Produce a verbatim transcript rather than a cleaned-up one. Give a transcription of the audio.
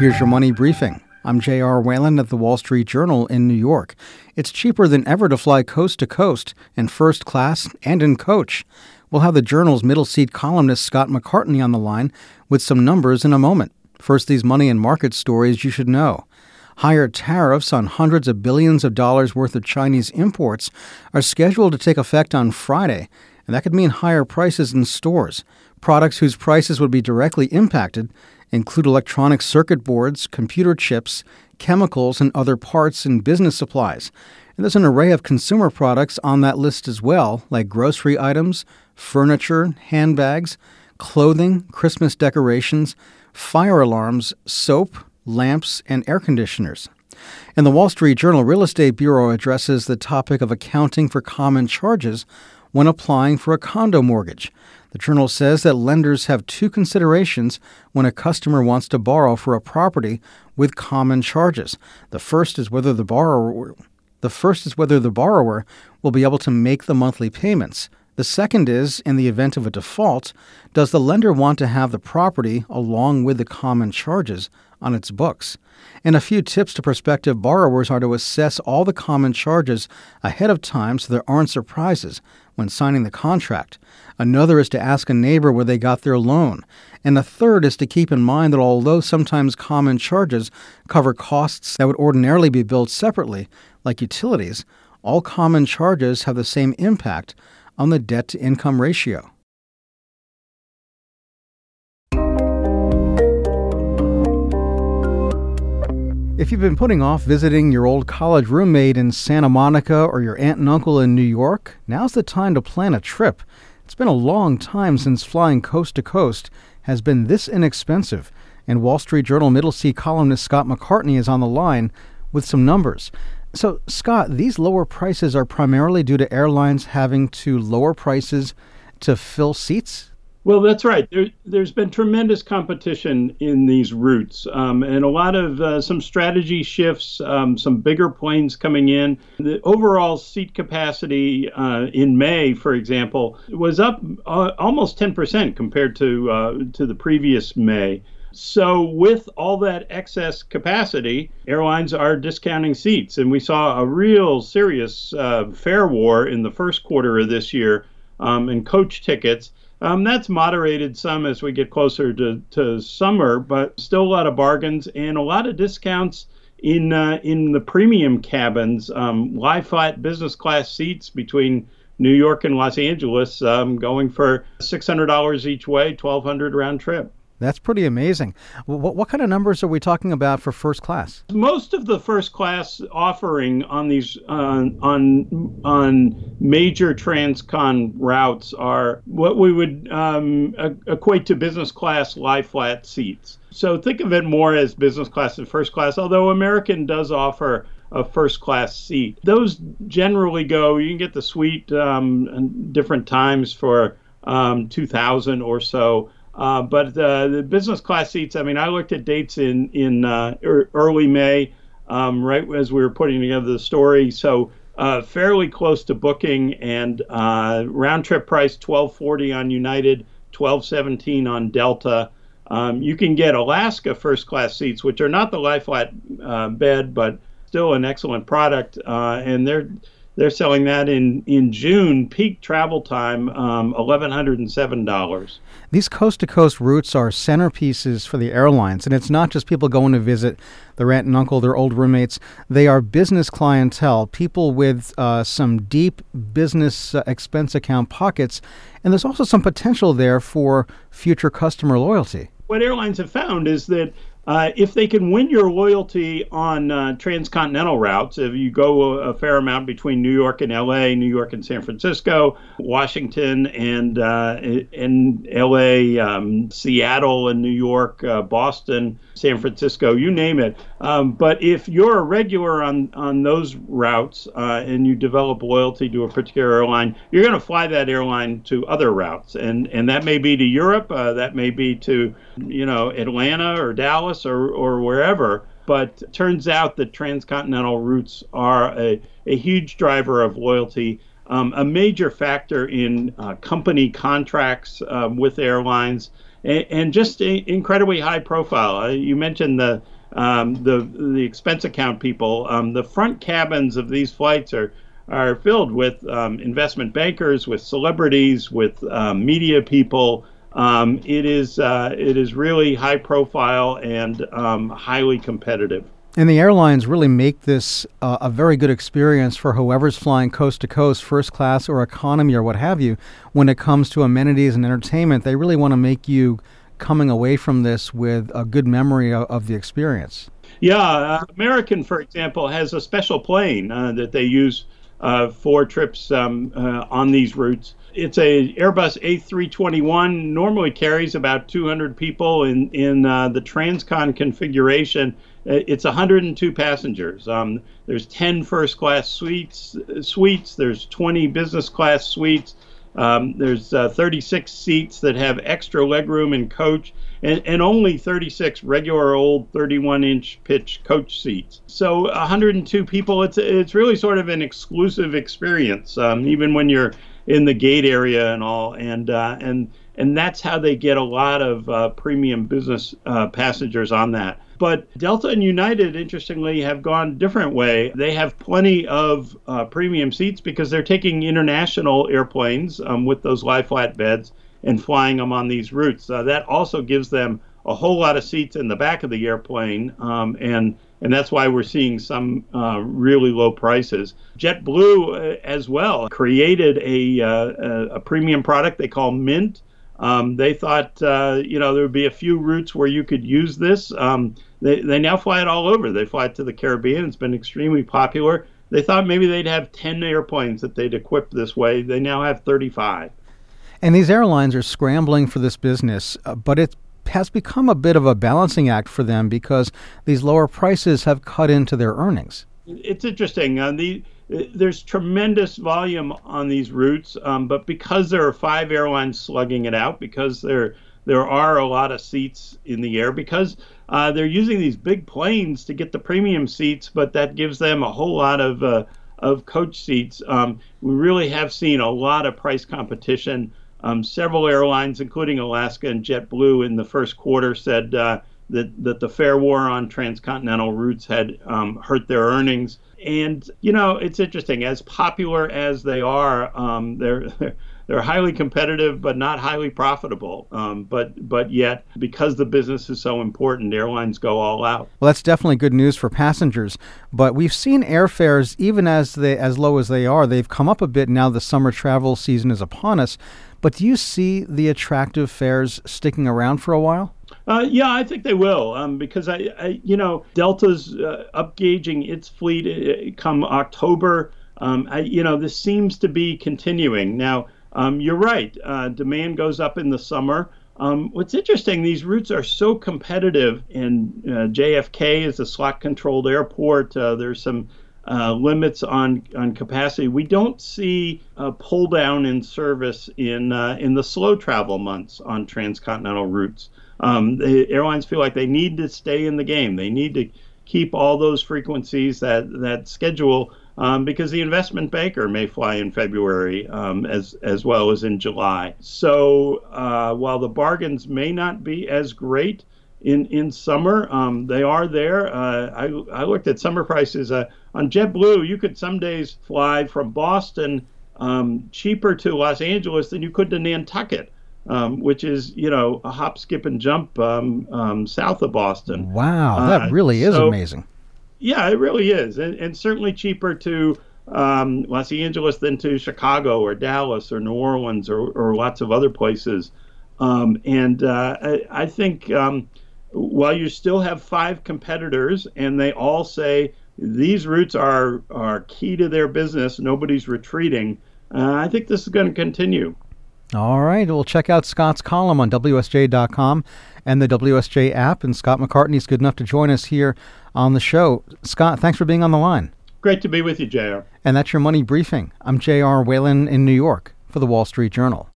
Here's your money briefing. I'm J R. Whalen at the Wall Street Journal in New York. It's cheaper than ever to fly coast to coast in first class and in coach. We'll have the Journal's middle seat columnist Scott McCartney on the line with some numbers in a moment. First, these money and market stories you should know. Higher tariffs on hundreds of billions of dollars worth of Chinese imports are scheduled to take effect on Friday, and that could mean higher prices in stores. Products whose prices would be directly impacted include electronic circuit boards, computer chips, chemicals, and other parts and business supplies. And there's an array of consumer products on that list as well, like grocery items, furniture, handbags, clothing, Christmas decorations, fire alarms, soap, lamps, and air conditioners. And the Wall Street Journal Real Estate Bureau addresses the topic of accounting for common charges when applying for a condo mortgage. The Journal says that lenders have two considerations when a customer wants to borrow for a property with common charges. The first is whether the borrower the first is whether the borrower will be able to make the monthly payments. The second is, in the event of a default, does the lender want to have the property along with the common charges on its books? And a few tips to prospective borrowers are to assess all the common charges ahead of time so there aren't surprises when signing the contract. Another is to ask a neighbor where they got their loan. And a third is to keep in mind that although sometimes common charges cover costs that would ordinarily be billed separately, like utilities, all common charges have the same impact on the debt-to-income ratio. If you've been putting off visiting your old college roommate in Santa Monica or your aunt and uncle in New York, now's the time to plan a trip. It's been a long time since flying coast to coast has been this inexpensive, and Wall Street Journal middle seat columnist Scott McCartney is on the line with some numbers. So, Scott, these lower prices are primarily due to airlines having to lower prices to fill seats? Well, that's right. There, there's been tremendous competition in these routes, um, and a lot of uh, some strategy shifts, um, some bigger planes coming in. The overall seat capacity uh, in May, for example, was up uh, almost ten percent compared to uh, to the previous May. So with all that excess capacity, airlines are discounting seats. And we saw a real serious uh, fare war in the first quarter of this year um, in coach tickets. Um, that's moderated some as we get closer to, to summer, but still a lot of bargains and a lot of discounts in uh, in the premium cabins, um, lie-flat business class seats between New York and Los Angeles, um, going for six hundred dollars each way, twelve hundred dollars round trip. That's pretty amazing. What, what kind of numbers are we talking about for first class? Most of the first class offering on these uh, on on major transcon routes are what we would um, equate to business class lie flat seats. So think of it more as business class and first class, although American does offer a first class seat. Those generally go, you can get the suite um, in different times for um, two thousand or so. Uh, but uh, the business class seats, I mean, I looked at dates in, in uh, er, early May, um, right as we were putting together the story. So uh, fairly close to booking, and uh, round trip price twelve forty on United, twelve seventeen on Delta. Um, you can get Alaska first class seats, which are not the lie flat uh, bed, but still an excellent product. Uh, and they're They're selling that in, in June, peak travel time, um, one thousand one hundred seven dollars. These coast-to-coast routes are centerpieces for the airlines, and it's not just people going to visit their aunt and uncle, their old roommates. They are business clientele, people with uh, some deep business uh, expense account pockets, and there's also some potential there for future customer loyalty. What airlines have found is that Uh, if they can win your loyalty on uh, transcontinental routes, if you go a, a fair amount between New York and L A, New York and San Francisco, Washington and uh, and L A, um, Seattle and New York, uh, Boston, San Francisco, you name it. Um, but if you're a regular on, on those routes uh, and you develop loyalty to a particular airline, you're going to fly that airline to other routes. And, and that may be to Europe, uh, that may be to, you know, Atlanta or Dallas, Or, or wherever, but it turns out that transcontinental routes are a, a huge driver of loyalty. um, a major factor in uh, company contracts um, with airlines, and, and just a, incredibly high profile. Uh, you mentioned the um, the the expense account people. Um, the front cabins of these flights are are filled with um, investment bankers, with celebrities, with um, media people. Um, it is uh, it is really high profile and um, highly competitive. And the airlines really make this uh, a very good experience for whoever's flying coast to coast, first class or economy or what have you. When it comes to amenities and entertainment, they really want to make you coming away from this with a good memory of, of the experience. Yeah, uh, American, for example, has a special plane uh, that they use uh, for trips um, uh, on these routes. It's a Airbus A three twenty-one, normally carries about two hundred people in, in uh, the Transcon configuration. It's one hundred two passengers. Um, there's ten first class suites, suites. There's twenty business class suites. Um, there's uh, thirty-six seats that have extra legroom in coach, and, and only thirty-six regular old thirty-one inch pitch coach seats. So one hundred two people, it's it's really sort of an exclusive experience, um, even when you're in the gate area and all, and uh, and and that's how they get a lot of uh, premium business uh, passengers on that. But Delta and United, interestingly, have gone a different way. They have plenty of uh, premium seats because they're taking international airplanes um, with those lie-flat beds and flying them on these routes. Uh, that also gives them a whole lot of seats in the back of the airplane, um, and and that's why we're seeing some uh, really low prices. JetBlue, uh, as well, created a, uh, a premium product they call Mint. Um, they thought, uh, you know, there would be a few routes where you could use this. Um, they, they now fly it all over. They fly it to the Caribbean. It's been extremely popular. They thought maybe they'd have ten airplanes that they'd equip this way. They now have thirty-five. And these airlines are scrambling for this business, uh, but it has become a bit of a balancing act for them because these lower prices have cut into their earnings. It's interesting. Uh, the There's tremendous volume on these routes, um, but because there are five airlines slugging it out, because there there are a lot of seats in the air, because uh, they're using these big planes to get the premium seats, but that gives them a whole lot of uh, of coach seats. Um, we really have seen a lot of price competition. Um, several airlines, including Alaska and JetBlue, in the first quarter said uh, that that the fare war on transcontinental routes had um, hurt their earnings. And, you know, it's interesting. As popular as they are, um, they're they're highly competitive, but not highly profitable. Um, but but yet, because the business is so important, airlines go all out. Well, that's definitely good news for passengers. But we've seen airfares, even as they as low as they are, they've come up a bit now. The summer travel season is upon us. But do you see the attractive fares sticking around for a while? Uh, yeah, I think they will, um, because I, I, you know, Delta's uh, upgauging its fleet uh, come October. Um, I, you know, this seems to be continuing. Now, um, you're right. Uh, demand goes up in the summer. Um, what's interesting, these routes are so competitive, and uh, J F K is a slot-controlled airport. Uh, there's some uh, limits on on capacity. We don't see a pull down in service in uh, in the slow travel months on transcontinental routes. Um, the airlines feel like they need to stay in the game. They need to keep all those frequencies, that that schedule, um, because the investment banker may fly in February um, as as well as in July. So uh, while the bargains may not be as great in in summer, um, they are there. Uh, I I looked at summer prices uh, on JetBlue. You could some days fly from Boston um, cheaper to Los Angeles than you could to Nantucket. Um, which is, you know, a hop, skip, and jump um, um, south of Boston. Wow, that uh, really is so, amazing. Yeah, it really is. And, and certainly cheaper to um, Los Angeles than to Chicago or Dallas or New Orleans or, or lots of other places. Um, and uh, I, I think um, while you still have five competitors and they all say these routes are, are key to their business, nobody's retreating, uh, I think this is going to continue. All right. Well, check out Scott's column on W S J dot com and the W S J app. And Scott McCartney is good enough to join us here on the show. Scott, thanks for being on the line. Great to be with you, J R. And that's your Money Briefing. I'm J R Whalen in New York for the Wall Street Journal.